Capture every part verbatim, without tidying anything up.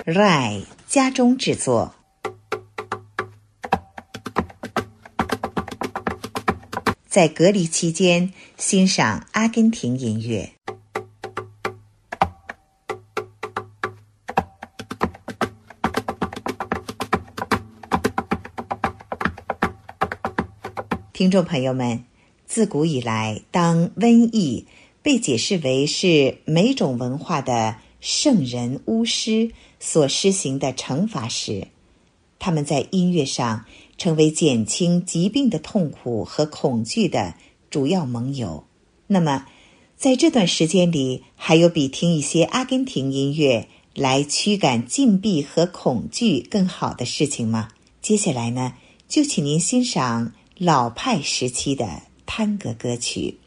R I 家中制作。在隔离期间欣赏阿根廷音乐。听众朋友们，自古以来，当瘟疫被解释为是每种文化的圣人巫师所施行的惩罚时，他们在音乐上成为减轻疾病的痛苦和恐惧的主要盟友。那么，在这段时间里，还有比听一些阿根廷音乐来驱赶禁闭和恐惧更好的事情吗？接下来呢，就请您欣赏老派时期的探戈歌曲。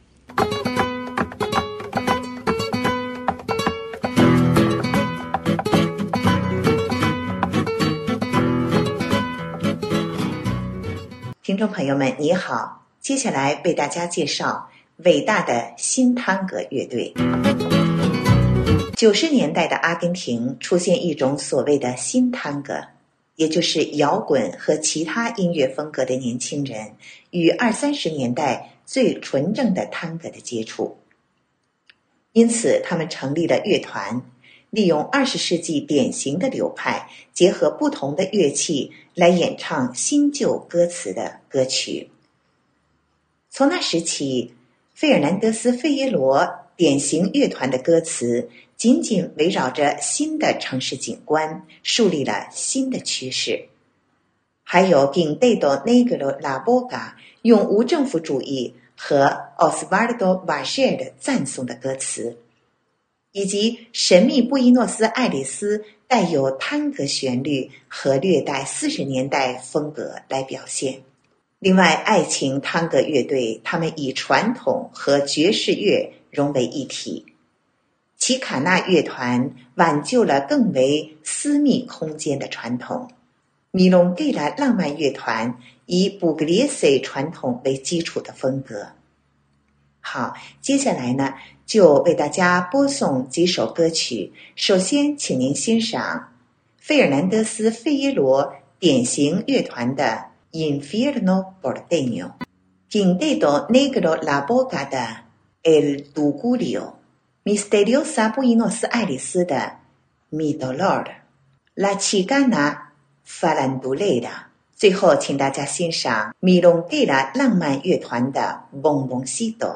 听众朋友们，你好，接下来为大家介绍伟大的新探戈乐队。九十年代的阿根廷出现一种所谓的新探戈，也就是摇滚和其他音乐风格的年轻人与二三十年代最纯正的探戈的接触。因此他们成立了乐团，利用二十世纪典型的流派，结合不同的乐器来演唱新旧歌词的歌曲。从那时起，费尔南德斯·费耶罗典型乐团的歌词紧紧围绕着新的城市景观，树立了新的趋势。还有 Quinteto Negro La Boca 用无政府主义和 Osvaldo Vacher 的赞颂的歌词，以及神秘布宜诺斯艾利斯带有探戈旋律和略带四十年代风格来表现。另外，爱情探戈乐队他们以传统和爵士乐融为一体。奇卡纳乐团挽救了更为私密空间的传统。米隆盖拉浪漫乐团以布格列塞传统为基础的风格。好，接下来呢，就为大家播送几首歌曲。首先，请您欣赏费尔南德斯·费耶罗典型乐团的 Infierno Porteño， Quinteto Negro La Boca 的 El Tugurio， Misteriosa 布宜诺斯艾利斯的 Mi Dolor， La Chicana Farandulera。 最后请大家欣赏米隆盖拉浪漫乐团的 Bomboncito。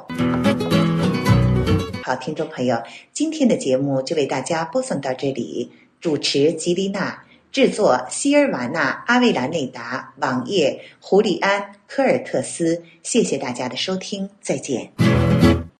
好，听众朋友，今天的节目就为大家播送到这里。主持吉丽娜，制作希尔瓦纳、阿维拉内达，网页胡里安、科尔特斯。谢谢大家的收听，再见。